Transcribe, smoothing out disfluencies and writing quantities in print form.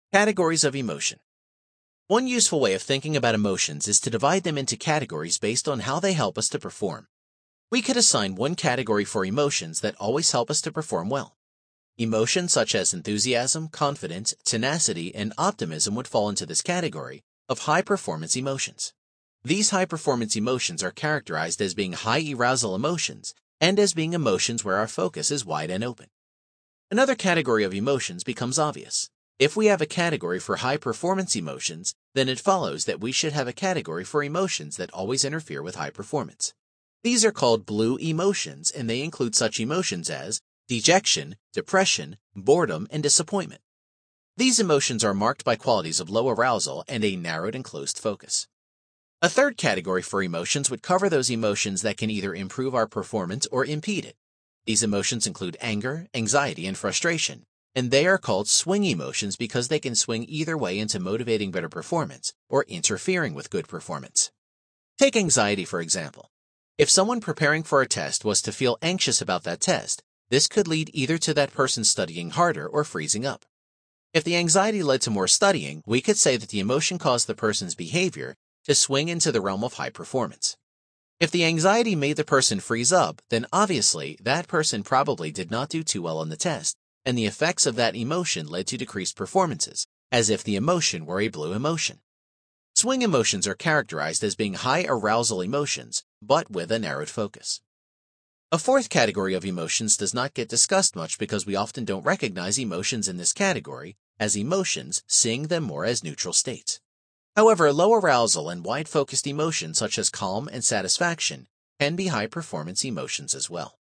Categories of emotion. One useful way of thinking about emotions is to divide them into categories based on how they help us to perform. We could assign one category for emotions that always help us to perform well. Emotions such as enthusiasm, confidence, tenacity, and optimism would fall into this category of high-performance emotions. These high-performance emotions are characterized as being high-arousal emotions and as being emotions where our focus is wide and open. Another category of emotions becomes obvious. If we have a category for high-performance emotions, then it follows that we should have a category for emotions that always interfere with high performance. These are called blue emotions, and they include such emotions as dejection, depression, boredom, and disappointment. These emotions are marked by qualities of low arousal and a narrowed and closed focus. A third category for emotions would cover those emotions that can either improve our performance or impede it. These emotions include anger, anxiety, and frustration, and they are called swing emotions because they can swing either way into motivating better performance or interfering with good performance. Take anxiety, for example. If someone preparing for a test was to feel anxious about that test, this could lead either to that person studying harder or freezing up. If the anxiety led to more studying, we could say that the emotion caused the person's behavior to swing into the realm of high performance. If the anxiety made the person freeze up, then obviously that person probably did not do too well on the test, and the effects of that emotion led to decreased performances, as if the emotion were a blue emotion. Swing emotions are characterized as being high arousal emotions, but with a narrowed focus. A fourth category of emotions does not get discussed much because we often don't recognize emotions in this category as emotions, seeing them more as neutral states. However, low arousal and wide-focused emotions such as calm and satisfaction can be high-performance emotions as well.